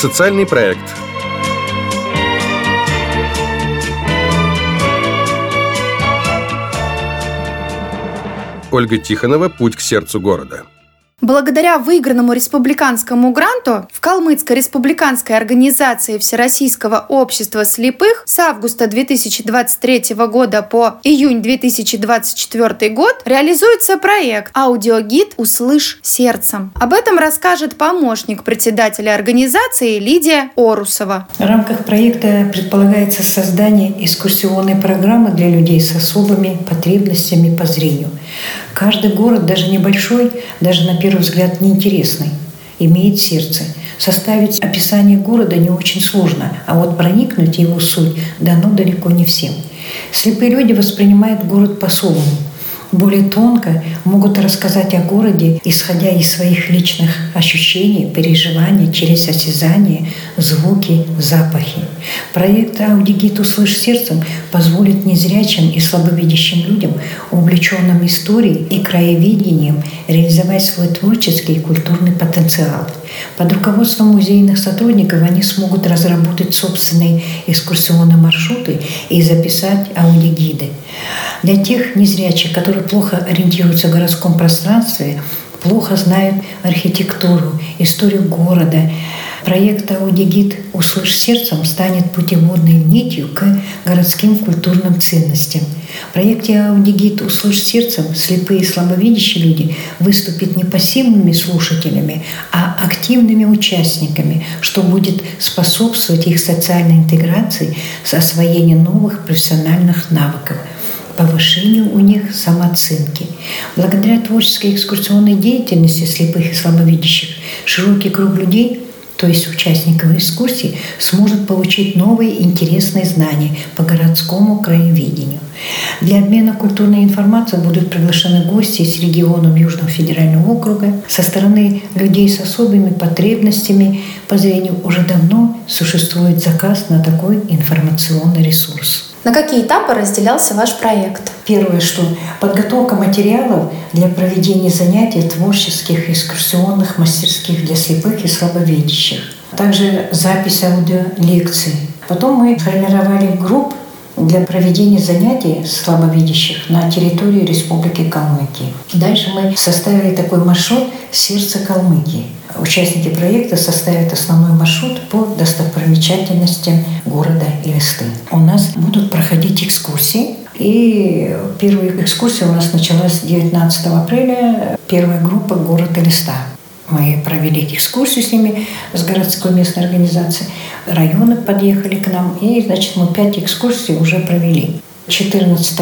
Социальный проект. Ольга Тихонова «Путь к сердцу города». Благодаря выигранному республиканскому гранту в Калмыцкой республиканской организации Всероссийского общества слепых с августа 2023 года по июнь 2024 год реализуется проект «Аудиогид «Услышь сердцем». Об этом расскажет помощник председателя организации Лидия Орусова. В рамках проекта предполагается создание экскурсионной программы для людей с особыми потребностями по зрению. Каждый город, даже небольшой, даже на первый взгляд неинтересный, имеет сердце. Составить описание города не очень сложно, а вот проникнуть в его суть дано далеко не всем. Слепые люди воспринимают город по-особому. Более тонко могут рассказать о городе, исходя из своих личных ощущений, переживаний через осязание, звуки, запахи. Проект «Аудиогид «Услышь сердцем» позволит незрячим и слабовидящим людям, увлеченным историей и краеведением, реализовать свой творческий и культурный потенциал. Под руководством музейных сотрудников они смогут разработать собственные экскурсионные маршруты и записать аудиогиды. Для тех незрячих, которые плохо ориентируются в городском пространстве, плохо знают архитектуру, историю города, проект «Аудиогид «Услышь сердцем» станет путеводной нитью к городским культурным ценностям. В проекте «Аудиогид «Услышь сердцем» слепые и слабовидящие люди выступят не пассивными слушателями, а активными участниками, что будет способствовать их социальной интеграции с освоением новых профессиональных навыков, повышению у них самооценки. Благодаря творческой экскурсионной деятельности слепых и слабовидящих широкий круг людей, то есть участников экскурсии, сможет получить новые интересные знания по городскому краеведению. Для обмена культурной информацией будут приглашены гости из регионов Южного федерального округа. Со стороны людей с особыми потребностями по зрению уже давно существует заказ на такой информационный ресурс. На какие этапы разделялся ваш проект? Первое, что подготовка материалов для проведения занятий творческих экскурсионных мастерских для слепых и слабовидящих. Также запись аудиолекций. Потом мы формировали групп для проведения занятий слабовидящих на территории Республики Калмыкия. Дальше мы составили такой маршрут «Сердце Калмыкии». Участники проекта составят основной маршрут по достопримечательностям города Элисты. У нас будут проходить экскурсии. И первая экскурсия у нас началась 19 апреля. Первая группа «Город Элиста». Мы провели экскурсию с ними, с городской местной организацией. Районы подъехали к нам. И, значит, мы 5 экскурсий уже провели. 14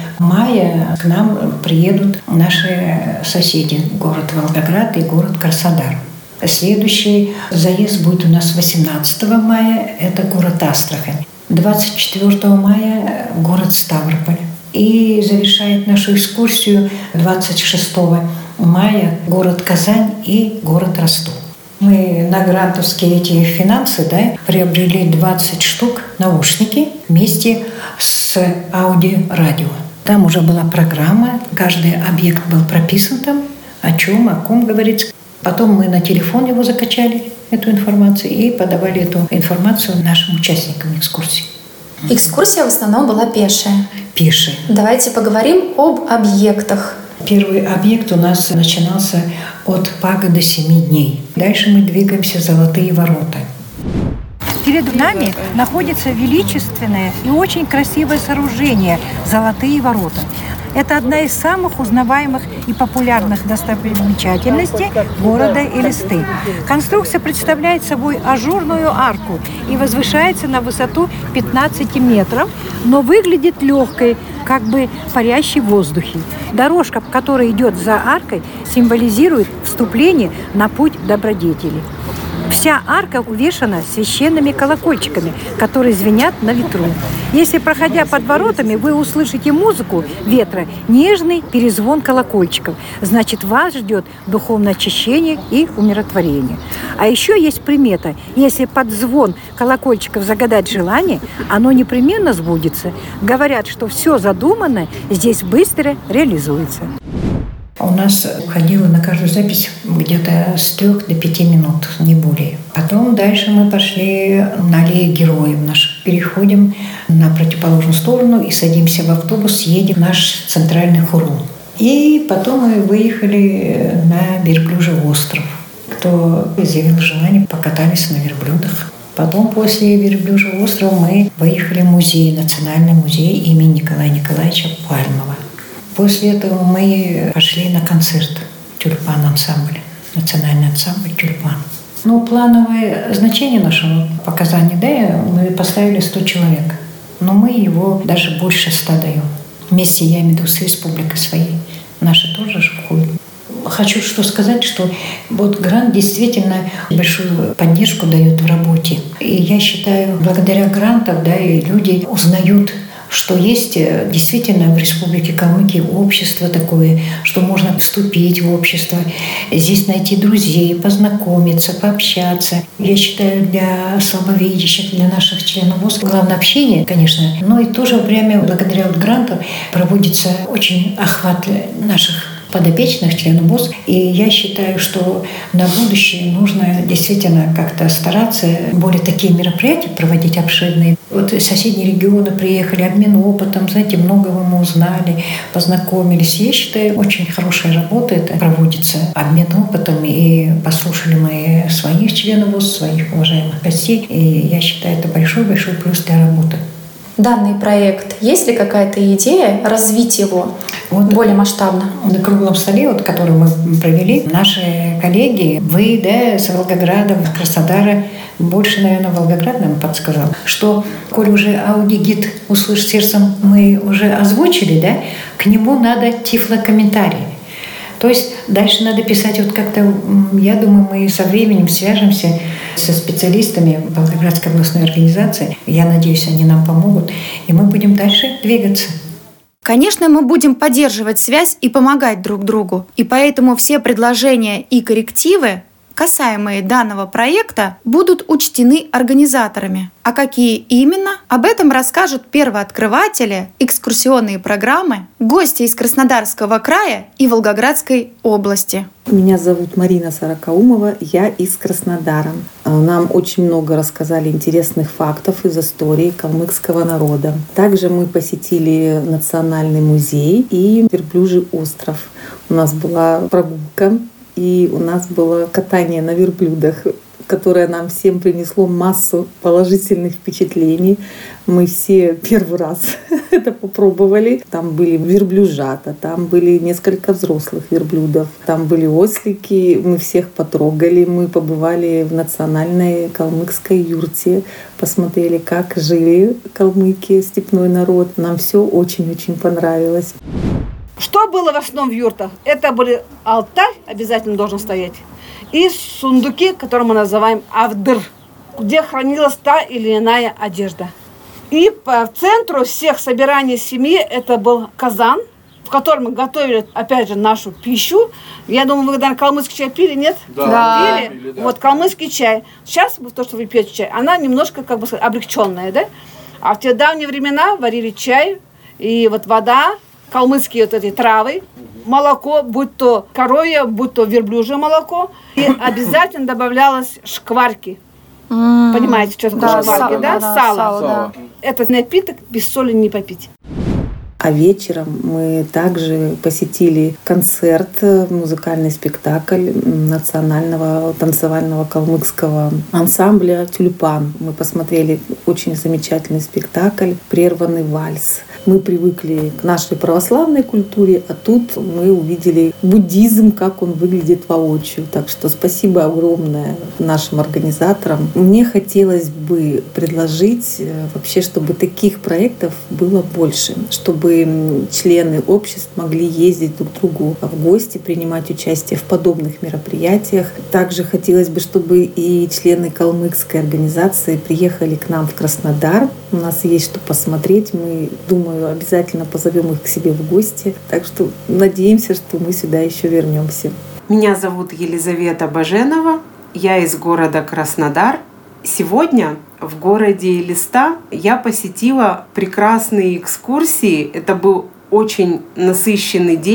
мая к нам приедут наши соседи, город Волгоград и город Краснодар. Следующий заезд будет у нас 18 мая, это город Астрахань. 24 мая город Ставрополь. И завершает нашу экскурсию 26 мая город Казань и город Ростов. Мы на грантовские эти финансы приобрели 20 штук наушники вместе с аудиорадио. Там уже была программа, каждый объект был прописан там, о чем, о ком говорится. Потом мы на телефон его закачали, эту информацию, и подавали эту информацию нашим участникам экскурсии. Экскурсия в основном была пешая. Пешая. Давайте поговорим об объектах. Первый объект у нас начинался от пагоды 7 дней. Дальше мы двигаемся в Золотые ворота. Перед нами находится величественное и очень красивое сооружение «Золотые ворота». Это одна из самых узнаваемых и популярных достопримечательностей города Элисты. Конструкция представляет собой ажурную арку и возвышается на высоту 15 метров, но выглядит легкой, как бы парящей в воздухе. Дорожка, которая идет за аркой, символизирует вступление на путь добродетели. Вся арка увешана священными колокольчиками, которые звенят на ветру. Если, проходя под воротами, вы услышите музыку ветра, нежный перезвон колокольчиков, значит, вас ждет духовное очищение и умиротворение. А еще есть примета. Если под звон колокольчиков загадать желание, оно непременно сбудется. Говорят, что все задуманное здесь быстро реализуется. У нас уходило на каждую запись где-то с 3 до 5 минут, не более. Потом дальше мы пошли на аллею героев наших. Переходим на противоположную сторону и садимся в автобус, едем в наш центральный хорум. И потом мы выехали на Верблюжий остров. Кто изъявил желание, покатались на верблюдах. Потом после Верблюжьего острова мы выехали в музей, Национальный музей имени Николая Николаевича Пальмова. После этого мы пошли на концерт «Тюльпан» ансамбля, национальный ансамбль «Тюльпан». Плановое значение нашего показания, мы поставили 100 человек, но мы его даже больше 100 даем. Вместе, я имею в виду, с республикой своей. Наши тоже же входят. Хочу сказать, что грант действительно большую поддержку дает в работе. И я считаю, благодаря грантам, и люди узнают, что есть действительно в Республике Калмыкия общество такое, что можно вступить в общество, здесь найти друзей, познакомиться, пообщаться. Я считаю, для слабовидящих, для наших членов ВОС главное общение, конечно, но и в то же время благодаря грантам проводится очень охват наших подопечных членов ВОС. И я считаю, что на будущее нужно действительно как-то стараться более такие мероприятия проводить обширные. Соседние регионы приехали, обмен опытом, многого мы узнали, познакомились. Я считаю, очень хорошая работа это проводится, обмен опытом. И послушали мы своих членов ВОС, своих уважаемых гостей. И я считаю, это большой-большой плюс для работы. Данный проект, есть ли какая-то идея развить его более масштабно? На круглом столе, который мы провели, наши коллеги, вы, с Волгограда, с Краснодара, больше, наверное, Волгоград нам подсказал, что, коль уже аудиогид «Услышь сердцем» мы уже озвучили, к нему надо тифлокомментарий. То есть дальше надо писать как-то, я думаю, мы со временем свяжемся со специалистами Волгоградской областной организации. Я надеюсь, они нам помогут, и мы будем дальше двигаться. Конечно, мы будем поддерживать связь и помогать друг другу. И поэтому все предложения и коррективы, касаемые данного проекта, будут учтены организаторами. А какие именно? Об этом расскажут первооткрыватели, экскурсионные программы, гости из Краснодарского края и Волгоградской области. Меня зовут Марина Сорокаумова, я из Краснодара. Нам очень много рассказали интересных фактов из истории калмыцкого народа. Также мы посетили Национальный музей и Верблюжий остров. У нас была прогулка, и у нас было катание на верблюдах, которое нам всем принесло массу положительных впечатлений. Мы все первый раз это попробовали. Там были верблюжата, там были несколько взрослых верблюдов, там были ослики, мы всех потрогали. Мы побывали в национальной калмыцкой юрте, посмотрели, как жили калмыки, степной народ. Нам все очень-очень понравилось. Что было в основном в юртах? Это были алтарь, обязательно должен стоять, и сундуки, которые мы называем авдыр, где хранилась та или иная одежда. И по центру всех собираний семьи это был казан, в котором мы готовили, опять же, нашу пищу. Я думаю, вы когда калмыцкий чай пили, нет? Да. Пили? Да. Калмыцкий чай. Сейчас то, что вы пьете чай, она немножко, облегченная, да? А в те давние времена варили чай, и вода, калмыцкие эти травы, молоко, будь то коровье, будь то верблюжье молоко, и обязательно добавлялось шкварки. Понимаете, что такое шкварки, да? Сало. Этот напиток без соли не попить. А вечером мы также посетили концерт, музыкальный спектакль национального танцевального калмыцкого ансамбля «Тюльпан». Мы посмотрели очень замечательный спектакль «Прерванный вальс». Мы привыкли к нашей православной культуре, а тут мы увидели буддизм, как он выглядит воочию. Так что спасибо огромное нашим организаторам. Мне хотелось бы предложить вообще, чтобы таких проектов было больше, чтобы члены обществ могли ездить друг к другу в гости, принимать участие в подобных мероприятиях. Также хотелось бы, чтобы и члены калмыцкой организации приехали к нам в Краснодар. У нас есть что посмотреть. Мы, думаю, обязательно позовем их к себе в гости. Так что надеемся, что мы сюда еще вернемся. Меня зовут Елизавета Баженова. Я из города Краснодар. Сегодня в городе Элиста я посетила прекрасные экскурсии. Это был очень насыщенный день.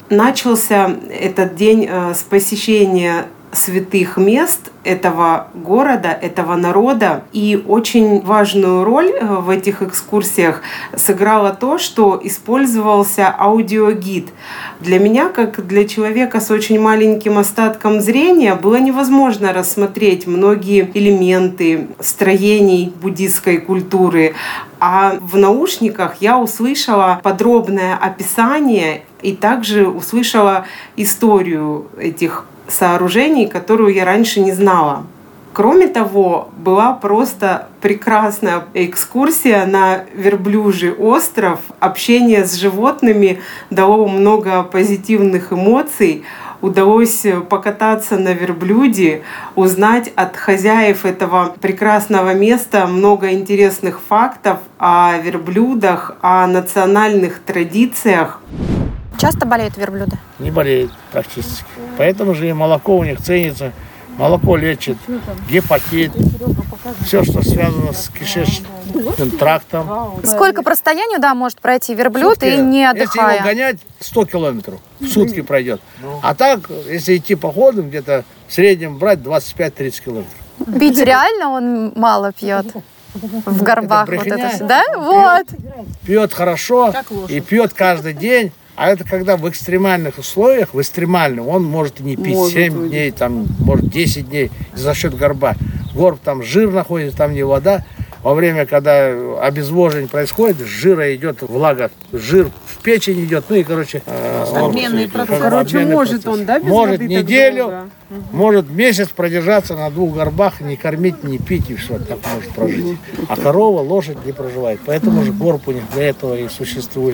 Начался этот день с посещения святых мест этого города, этого народа. И очень важную роль в этих экскурсиях сыграло то, что использовался аудиогид. Для меня, как для человека с очень маленьким остатком зрения, было невозможно рассмотреть многие элементы строений буддистской культуры. А в наушниках я услышала подробное описание и также услышала историю этих сооружений, которую я раньше не знала. Кроме того, была просто прекрасная экскурсия на Верблюжий остров. Общение с животными дало много позитивных эмоций. Удалось покататься на верблюде, узнать от хозяев этого прекрасного места много интересных фактов о верблюдах, о национальных традициях. Часто болеют верблюды? Не болеют практически. Поэтому же и молоко у них ценится. Молоко лечит гепатит, все, что связано с кишечным трактом. Сколько по расстоянию, может пройти верблюд сутки, и не отдыхая? Если его гонять, 100 километров в сутки пройдет. А так, если идти походом, где-то в среднем брать 25-30 километров. Пить реально он мало пьет? В горбах это брехня. все, да? Вот. Пьет хорошо и пьет каждый день. А это когда в экстремальных условиях, он может и не пить 7 дней, может 10 дней за счет горба. Горб, там жир находится, там не вода. Во время, когда обезвоживание происходит, с жира идет влага, жир в печень идет, обменный процесс. Может он, без может воды неделю, может месяц продержаться на 2 горбах, не кормить, не пить, и все, так может прожить. А корова, лошадь не проживает. Поэтому же горб у них для этого и существует.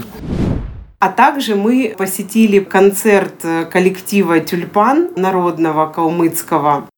А также мы посетили концерт коллектива «Тюльпан» народного калмыцкого.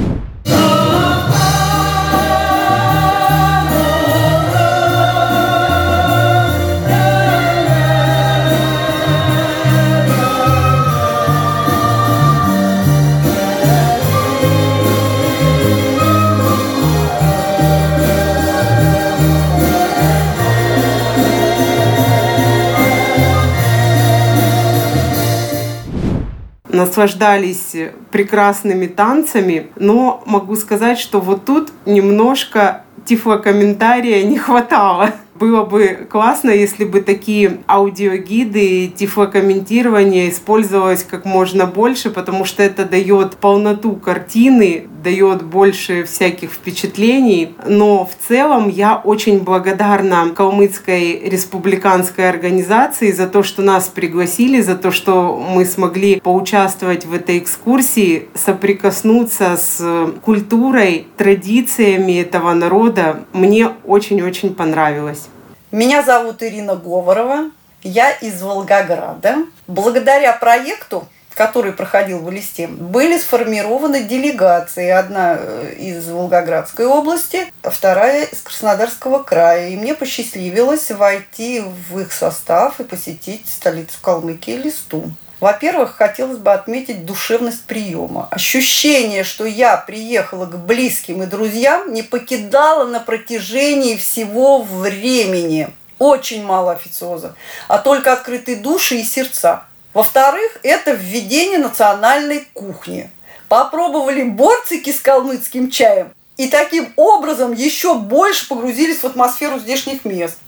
Наслаждались прекрасными танцами, но могу сказать, что вот тут немножко тифлокомментария не хватало. Было бы классно, если бы такие аудиогиды и тифлокомментирование использовалось как можно больше, потому что это дает полноту картины, дает больше всяких впечатлений. Но в целом я очень благодарна Калмыцкой республиканской организации за то, что нас пригласили, за то, что мы смогли поучаствовать в этой экскурсии, соприкоснуться с культурой, традициями этого народа. Мне очень-очень понравилось. Меня зовут Ирина Говорова, я из Волгограда. Благодаря проекту, который проходил в Элисте, были сформированы делегации. Одна из Волгоградской области, а вторая из Краснодарского края. И мне посчастливилось войти в их состав и посетить столицу Калмыкии Элисту. Во-первых, хотелось бы отметить душевность приема. Ощущение, что я приехала к близким и друзьям, не покидало на протяжении всего времени. Очень мало официоза, а только открытые души и сердца. Во-вторых, это введение национальной кухни. Попробовали борцики с калмыцким чаем и таким образом еще больше погрузились в атмосферу здешних мест.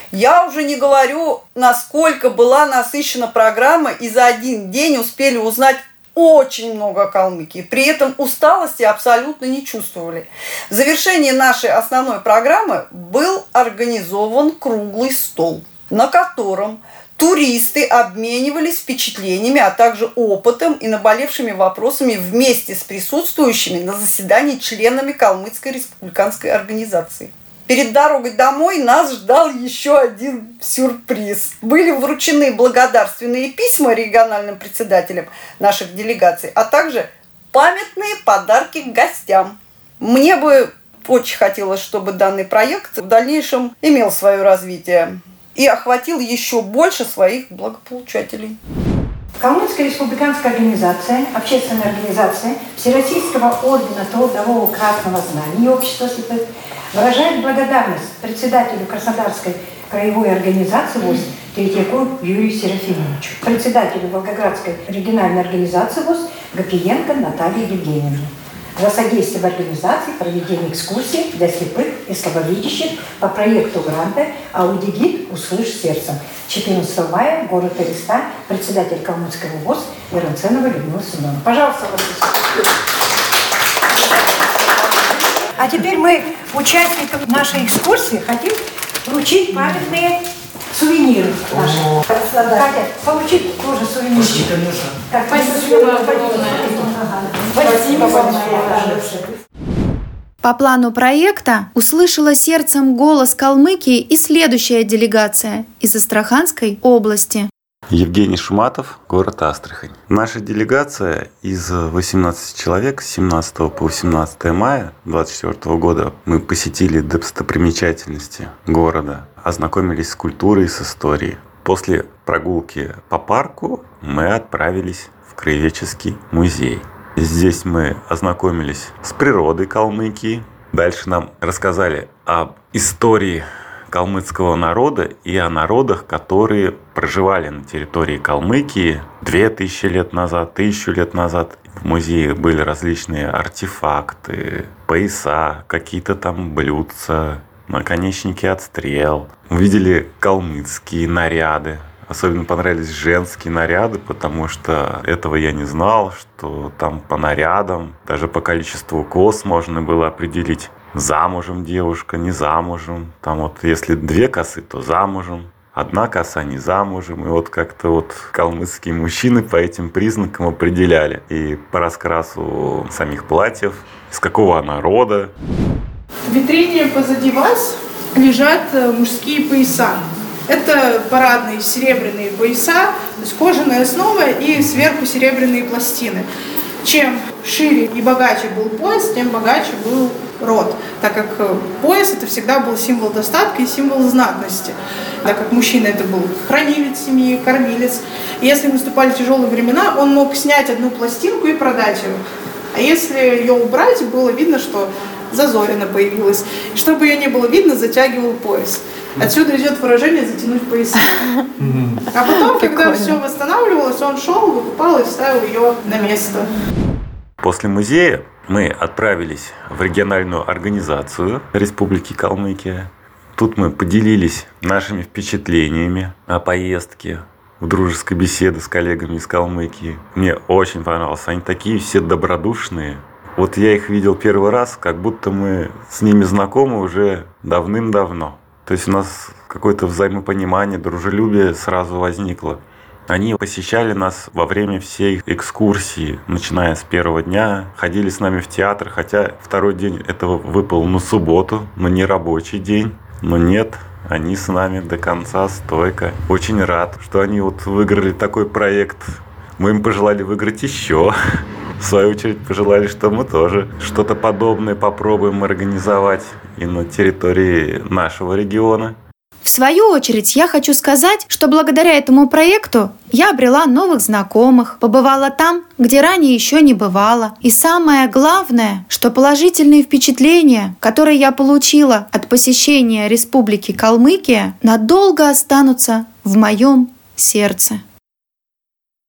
Я уже не говорю, насколько была насыщена программа, и за один день успели узнать очень много о Калмыкии. При этом усталости абсолютно не чувствовали. В завершении нашей основной программы был организован круглый стол, на котором туристы обменивались впечатлениями, а также опытом и наболевшими вопросами вместе с присутствующими на заседании членами Калмыцкой республиканской организации. Перед дорогой домой нас ждал еще один сюрприз. Были вручены благодарственные письма региональным председателям наших делегаций, а также памятные подарки гостям. Мне бы очень хотелось, чтобы данный проект в дальнейшем имел свое развитие и охватил еще больше своих благополучателей. Калмыцкая республиканская организация, общественная организация Всероссийского ордена Трудового Красного Знамени и Общества слепых выражает благодарность председателю Краснодарской краевой организации ВОС Третьяку Юрию Серафимовичу, председателю Волгоградской региональной организации ВОС Гапиенко Наталье Евгеньевне за содействие в организации проведения экскурсий для слепых и слабовидящих по проекту гранта «Аудиогид. Услышь сердцем». 14 мая, город Элиста, председатель Калмыцкого ВОС Яранценова Людмила Семеновна. Пожалуйста, а теперь мы участникам нашей экскурсии хотим вручить памятные сувениры наши. Хотят получить тоже сувениры. Спасибо. Спасибо большое. По плану проекта услышала сердцем голос Калмыкии и следующая делегация из Астраханской области. Евгений Шуматов, город Астрахань. Наша делегация из 18 человек с 17 по 18 мая 2024 года мы посетили достопримечательности города, ознакомились с культурой и с историей. После прогулки по парку мы отправились в Краеведческий музей. Здесь мы ознакомились с природой Калмыкии. Дальше нам рассказали об истории калмыцкого народа и о народах, которые проживали на территории Калмыкии 2000 лет назад, 1000 лет назад. В музее были различные артефакты, пояса, какие-то там блюдца, наконечники от стрел. Увидели калмыцкие наряды. Особенно понравились женские наряды, потому что этого я не знал, что там по нарядам, даже по количеству кос можно было определить, замужем девушка, не замужем. Там вот если 2 косы, то замужем, 1 коса не замужем. И вот как-то вот калмыцкие мужчины по этим признакам определяли. И по раскрасу самих платьев, из какого она рода. В витрине позади вас лежат мужские пояса. Это парадные серебряные пояса, то есть кожаная основа и сверху серебряные пластины. Чем шире и богаче был пояс, тем богаче был род, так как пояс это всегда был символ достатка и символ знатности, так как мужчина это был хранилец семьи, кормилец. И если наступали тяжелые времена, он мог снять одну пластинку и продать ее. А если ее убрать, было видно, что зазорина появилась. И чтобы ее не было видно, затягивал пояс. Отсюда идет выражение «затянуть пояса». А потом, когда все восстанавливалось, он шел, выкупал и ставил ее на место. После музея мы отправились в региональную организацию Республики Калмыкия. Тут мы поделились нашими впечатлениями о поездке в дружеской беседе с коллегами из Калмыкии. Мне очень понравилось. Они такие все добродушные. Вот я их видел первый раз, как будто мы с ними знакомы уже давным-давно. То есть у нас какое-то взаимопонимание, дружелюбие сразу возникло. Они посещали нас во время всей экскурсии, начиная с первого дня, ходили с нами в театр, хотя второй день этого выпал на субботу, но не рабочий день. Но нет, они с нами до конца стойко. Очень рад, что они вот выиграли такой проект. Мы им пожелали выиграть еще. В свою очередь пожелали, что мы тоже что-то подобное попробуем организовать и на территории нашего региона. В свою очередь я хочу сказать, что благодаря этому проекту я обрела новых знакомых, побывала там, где ранее еще не бывала. И самое главное, что положительные впечатления, которые я получила от посещения Республики Калмыкия, надолго останутся в моем сердце.